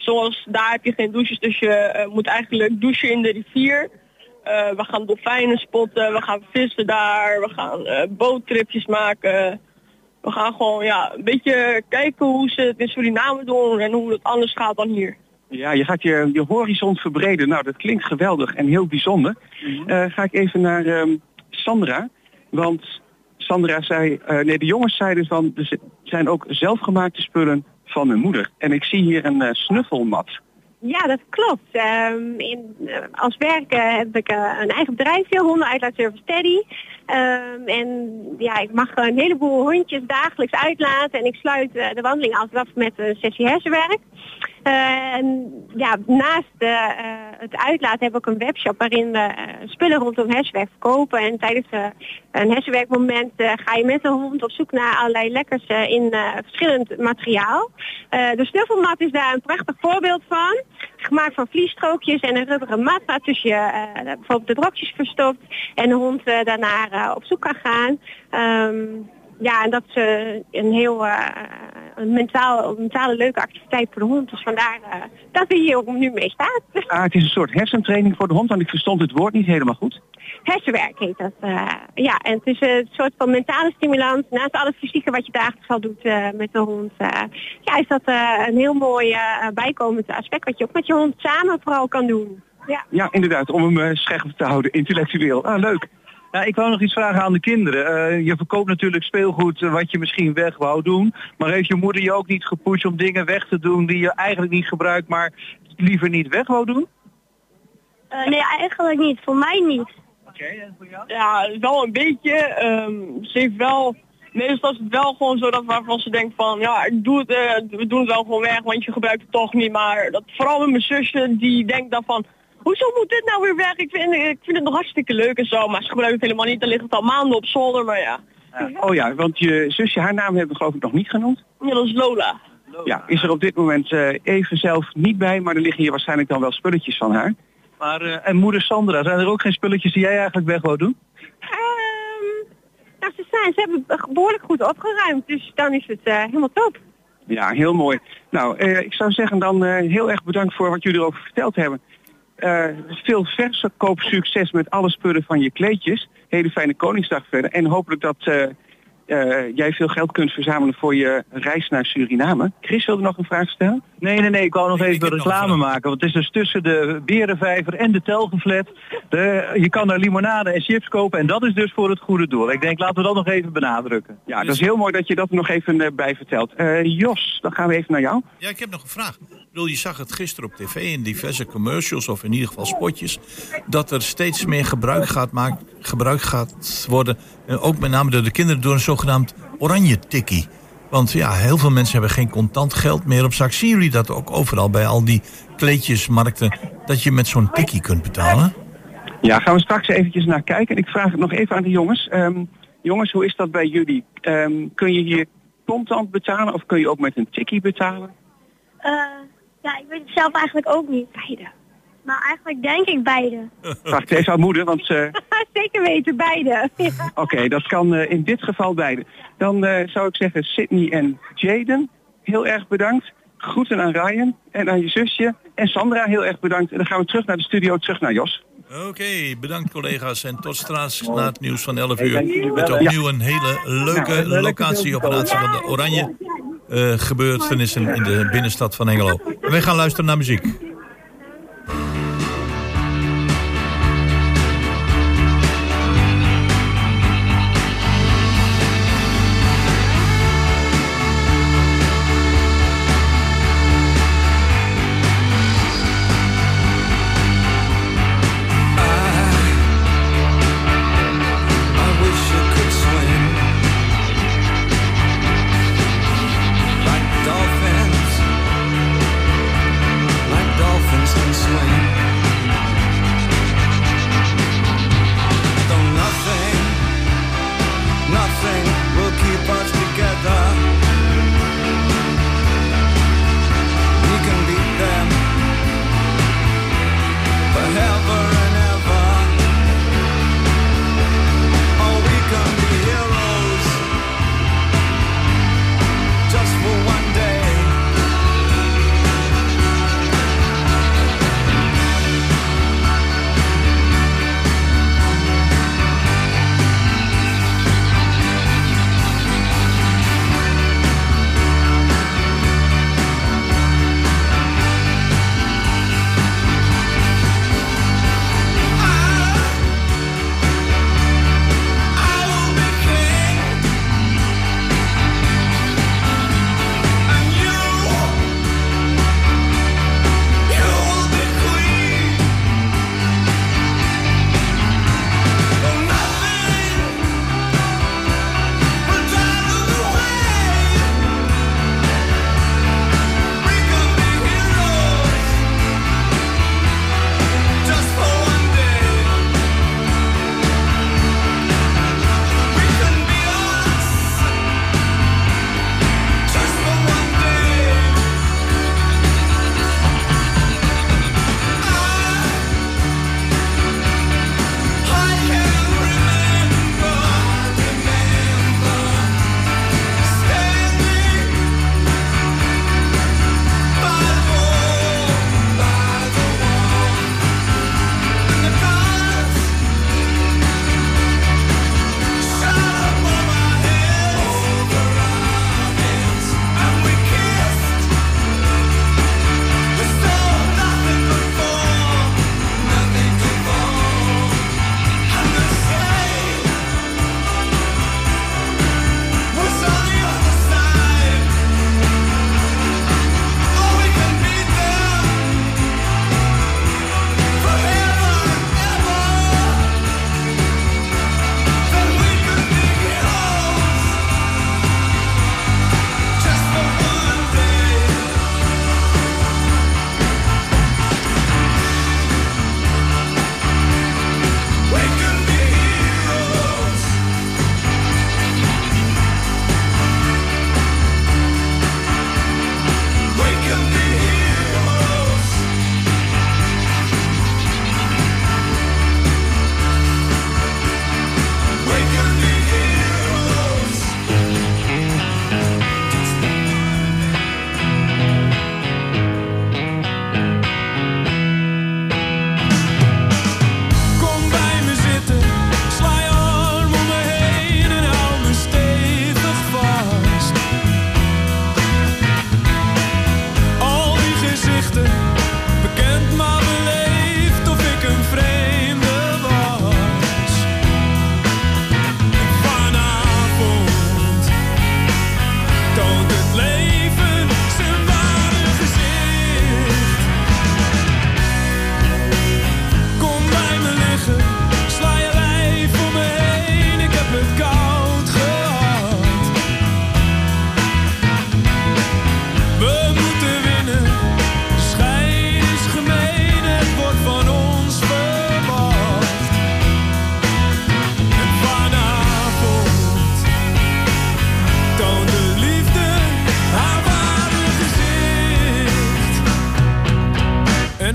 Zoals daar heb je geen douches, dus je uh, moet eigenlijk douchen in de rivier. Uh, we gaan dolfijnen spotten, we gaan vissen daar, we gaan uh, boottripjes maken. We gaan gewoon ja, een beetje kijken hoe ze het in Suriname doen en hoe het anders gaat dan hier. Ja, je gaat je, je horizon verbreden. Nou, dat klinkt geweldig en heel bijzonder. Uh, ga ik even naar um, Sandra. Want Sandra zei, uh, nee, de jongens zeiden van, er zijn ook zelfgemaakte spullen van hun moeder. En ik zie hier een uh, snuffelmat. Ja, dat klopt. Um, in, uh, als werk uh, heb ik uh, een eigen bedrijfje, hondenuitlaatservice Teddy. Um, en ja, ik mag een heleboel hondjes dagelijks uitlaten en ik sluit uh, de wandeling altijd af met een sessie hersenwerk. Uh, en ja, naast uh, uh, het uitlaten heb ik een webshop waarin we uh, spullen rondom hersenwerk verkopen. En tijdens uh, een hersenwerkmoment uh, ga je met de hond op zoek naar allerlei lekkers uh, in uh, verschillend materiaal. Uh, de snuffelmat is daar een prachtig voorbeeld van. Gemaakt van vliesstrookjes en een rubberen mat waar tussen je uh, bijvoorbeeld de brokjes verstopt en de hond uh, daarna uh, op zoek kan gaan. Um, ja, en dat is uh, een heel uh, een mentaal, een mentale leuke activiteit voor de hond. Dus vandaar uh, dat we hier ook nu mee staan. Ah, het is een soort hersentraining voor de hond, want ik verstond het woord niet helemaal goed. Hersenwerk heet dat. Uh, ja, en het is uh, een soort van mentale stimulans. Naast al het fysieke wat je dagelijks al doet uh, met de hond. Uh, ja, is dat uh, een heel mooi uh, bijkomend aspect wat je ook met je hond samen vooral kan doen. Ja, ja inderdaad, om hem uh, scherp te houden, intellectueel. Ah, leuk. Ja, ik wou nog iets vragen aan de kinderen. Uh, je verkoopt natuurlijk speelgoed uh, wat je misschien weg wou doen. Maar heeft je moeder je ook niet gepusht om dingen weg te doen die je eigenlijk niet gebruikt, maar liever niet weg wou doen? Uh, nee, eigenlijk niet. Voor mij niet. Oké, okay, en voor jou? Ja, wel een beetje. Um, ze heeft wel... Meestal is het wel gewoon zo dat waarvan ze denkt van, ja, ik doe het, uh, we doen het wel gewoon weg, want je gebruikt het toch niet. Maar dat, vooral met mijn zusje, die denkt dan van, hoezo moet dit nou weer weg? Ik vind, ik vind het nog hartstikke leuk en zo, maar ze gebruikt het helemaal niet. Dan ligt het al maanden op zolder, maar ja. Uh, oh ja, want je zusje, haar naam hebben we geloof ik nog niet genoemd. Ja, dat is Lola. Ja, is er op dit moment uh, even zelf niet bij, maar er liggen hier waarschijnlijk dan wel spulletjes van haar. Maar, uh, en moeder Sandra, zijn er ook geen spulletjes die jij eigenlijk weg wou doen? Um, nou, ze, zijn, ze hebben behoorlijk goed opgeruimd, dus dan is het uh, helemaal top. Ja, heel mooi. Nou, uh, ik zou zeggen dan uh, heel erg bedankt voor wat jullie erover verteld hebben. Uh, veel verkoopsucces met alle spullen van je kleedjes. Hele fijne Koningsdag verder. En hopelijk dat uh, uh, jij veel geld kunt verzamelen voor je reis naar Suriname. Chris wilde nog een vraag stellen? Nee, nee, nee. Ik wou nog Ik- even ik heb reclame nog een maken. Want het is dus tussen de Berenvijver en de Telgenflat. De, je kan daar limonade en chips kopen. En dat is dus voor het goede doel. Ik denk, laten we dat nog even benadrukken. Ja, dat is heel mooi dat je dat er nog even uh, bij vertelt. Uh, Jos, dan gaan we even naar jou. Ja, ik heb nog een vraag. Ik bedoel, je zag het gisteren op tv in diverse commercials, of in ieder geval spotjes, dat er steeds meer gebruik gaat, maak, gebruik gaat worden, en ook met name door de kinderen, door een zogenaamd oranje tikkie. Want ja, heel veel mensen hebben geen contant geld meer op zak. Zien jullie dat ook overal bij al die kleedjesmarkten, dat je met zo'n tikkie kunt betalen? Ja, gaan we straks eventjes naar kijken. Ik vraag het nog even aan de jongens. Um, jongens, hoe is dat bij jullie? Um, kun je hier contant betalen of kun je ook met een tikkie betalen? Uh, ja, ik weet het zelf eigenlijk ook niet. Beide. Maar eigenlijk denk ik beide. Vraag het even aan moeder, want... Uh, Zeker weten, beide. Ja. Oké, okay, dat kan uh, in dit geval beide. Dan uh, zou ik zeggen Sydney en Jaden, heel erg bedankt. Groeten aan Ryan en aan je zusje. En Sandra, heel erg bedankt. En dan gaan we terug naar de studio, terug naar Jos. Oké, okay, bedankt collega's en tot straks na het nieuws van elf Hey, dank jullie uur. wel, Met hè. opnieuw een hele leuke Nou, lekker locatie op een aantal van de oranje uh, gebeurtenissen in de binnenstad van Hengelo. En wij gaan luisteren naar muziek. I wish I could swim like dolphins, like dolphins.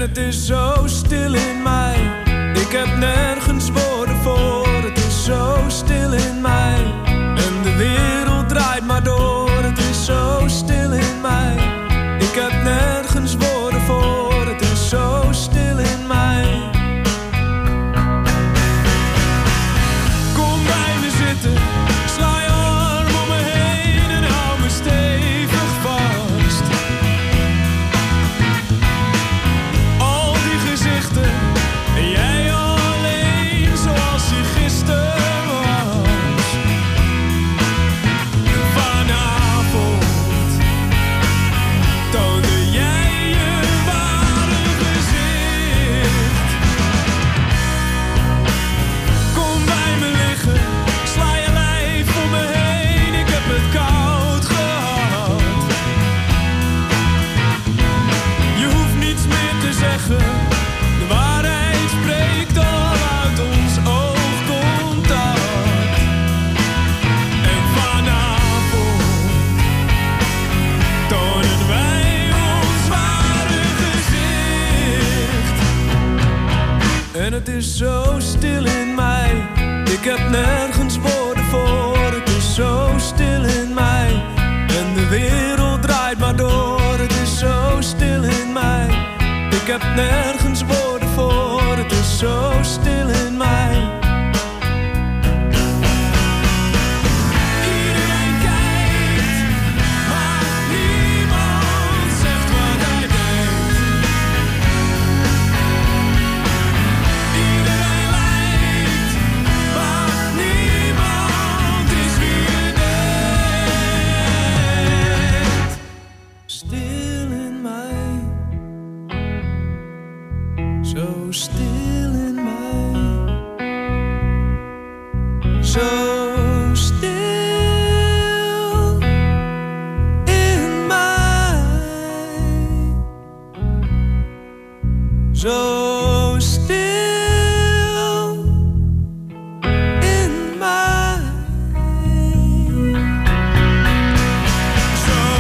het is zo stil in mij. Ik heb nergens woorden voor. Het is zo stil in mij. En de wereld draait maar door. Het is zo stil in mij. Ik heb nergens woorden voor. Het is zo stil in mij. Kom bij me zitten. Sla je arm om me heen en hou me stevig vast. Al die gezichten en jij alleen zoals je gisteren was. Vanavond toonde jij je ware gezicht. Kom bij me liggen, sla je lijf om me heen. Ik heb het koud gehad. Je hoeft niets meer te zeggen. De waarheid spreekt al uit ons oogcontact. En vanavond tonen wij ons ware gezicht. En het is zo stil in mij. Ik heb nergens woorden voor. Het is zo stil in mij. En de wereld draait maar door. Het is zo stil in mij. Ik heb nergens woorden voor. Het is zo stil in mij. Iedereen kijkt, maar niemand zegt wat hij denkt. Iedereen lijkt, maar niemand is wie je denkt. Stil in mij, zo stil in mij, zo stil in mij, zo stil in mij, zo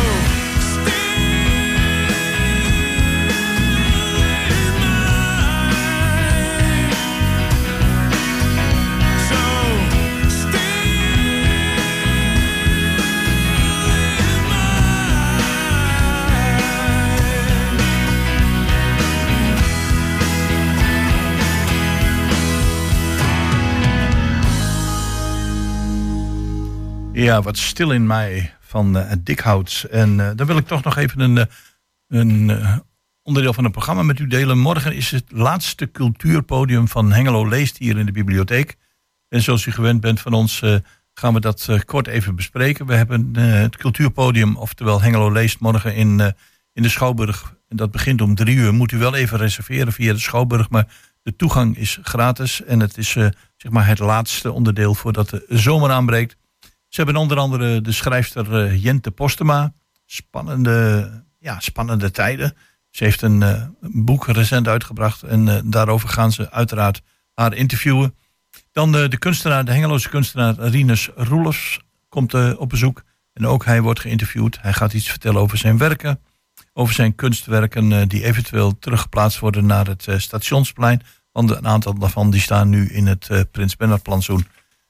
Ja, wat stil in mij van uh, Dikhout. En uh, dan wil ik toch nog even een, uh, een uh, onderdeel van het programma met u delen. Morgen is het laatste cultuurpodium van Hengelo Leest hier in de bibliotheek. En zoals u gewend bent van ons uh, gaan we dat uh, kort even bespreken. We hebben uh, het cultuurpodium, oftewel Hengelo Leest, morgen in, uh, in de Schouwburg. En dat begint om drie uur. Moet u wel even reserveren via de Schouwburg, maar de toegang is gratis. En het is uh, zeg maar het laatste onderdeel voordat de zomer aanbreekt. Ze hebben onder andere de schrijfster uh, Jente Postema. Spannende, ja, spannende tijden. Ze heeft een uh, boek recent uitgebracht. En uh, daarover gaan ze uiteraard haar interviewen. Dan uh, de kunstenaar, de Hengeloze kunstenaar Rinus Roelofs komt uh, op bezoek. En ook hij wordt geïnterviewd. Hij gaat iets vertellen over zijn werken. Over zijn kunstwerken uh, die eventueel teruggeplaatst worden naar het uh, Stationsplein. Want een aantal daarvan die staan nu in het uh, Prins Bernhardplantsoen.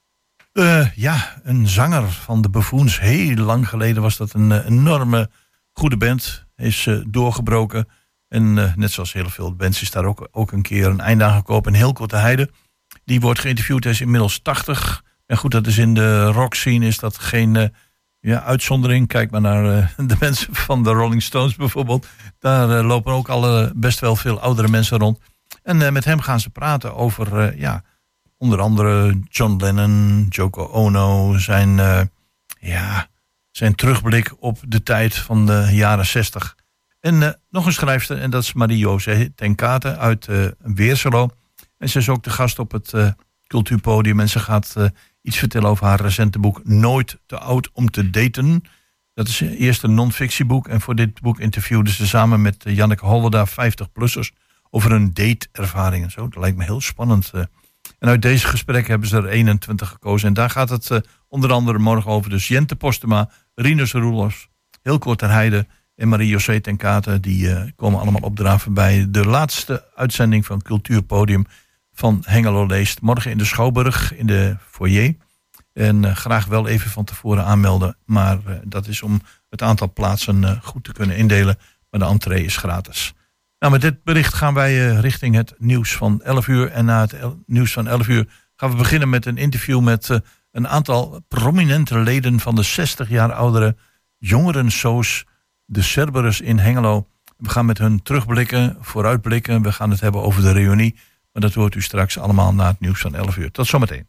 Uh, ja, een zanger van de Buffoons. Heel lang geleden was dat een uh, enorme goede band. Is uh, doorgebroken. En uh, net zoals heel veel bands is daar ook, ook een keer een einde aan gekomen. En heel korte heide. Die wordt geïnterviewd. Hij is inmiddels tachtig. En goed, dat is in de rock scene is dat geen uh, ja, uitzondering. Kijk maar naar uh, de mensen van de Rolling Stones bijvoorbeeld. Daar uh, lopen ook al uh, best wel veel oudere mensen rond. En uh, met hem gaan ze praten over... Uh, ja, onder andere John Lennon, Yoko Ono, zijn, uh, ja, zijn terugblik op de tijd van de jaren zestig. En uh, nog een schrijfster, en dat is Marie-José ten Kate uit uh, Weerselo. En ze is ook de gast op het uh, cultuurpodium. En ze gaat uh, iets vertellen over haar recente boek Nooit te oud om te daten. Dat is eerst een non-fictieboek. En voor dit boek interviewde ze samen met uh, Janneke Holleda vijftig-plussers over een dateervaring en zo. Dat lijkt me heel spannend. Uh. En uit deze gesprekken hebben ze er eenentwintig gekozen. En daar gaat het uh, onder andere morgen over. Dus Jente Postema, Rinus Roelofs, heel kort ter heide. en Marie-José ten Katen, die uh, komen allemaal opdraven bij de laatste uitzending van Cultuurpodium van Hengelo Leest. Morgen in de Schouwburg, in de foyer. En uh, graag wel even van tevoren aanmelden. Maar uh, dat is om het aantal plaatsen uh, goed te kunnen indelen. Maar de entree is gratis. Nou, met dit bericht gaan wij uh, richting het nieuws van elf uur. En na het el- nieuws van elf uur gaan we beginnen met een interview met uh, een aantal prominente leden van de zestig jaar oudere jongerensoos, de Cerberus in Hengelo. We gaan met hun terugblikken, vooruitblikken. We gaan het hebben over de reunie. Maar dat hoort u straks allemaal na het nieuws van elf uur. Tot zometeen.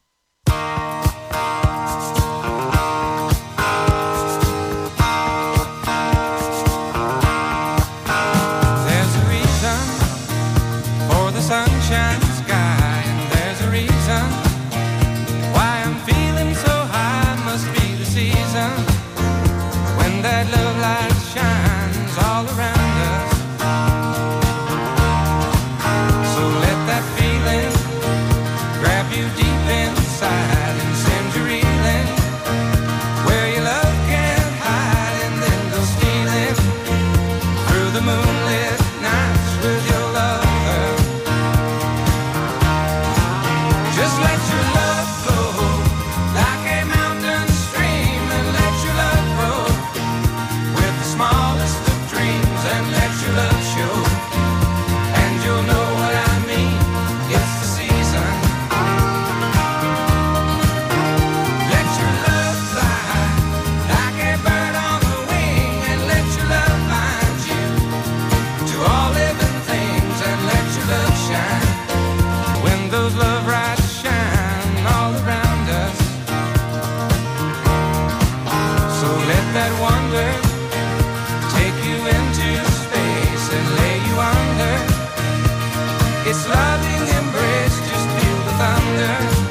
It's loving embrace, just feel the thunder.